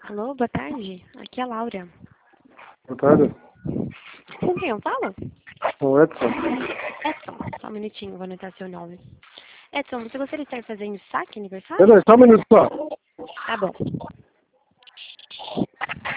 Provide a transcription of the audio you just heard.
Alô, boa tarde. Aqui é a Laura. Boa tarde. Com quem eu falo? O Edson. Edson, só um minutinho, vou anotar seu nome. Edson, você gostaria de estar fazendo saque aniversário? Peraí, só um minuto só. Tá bom.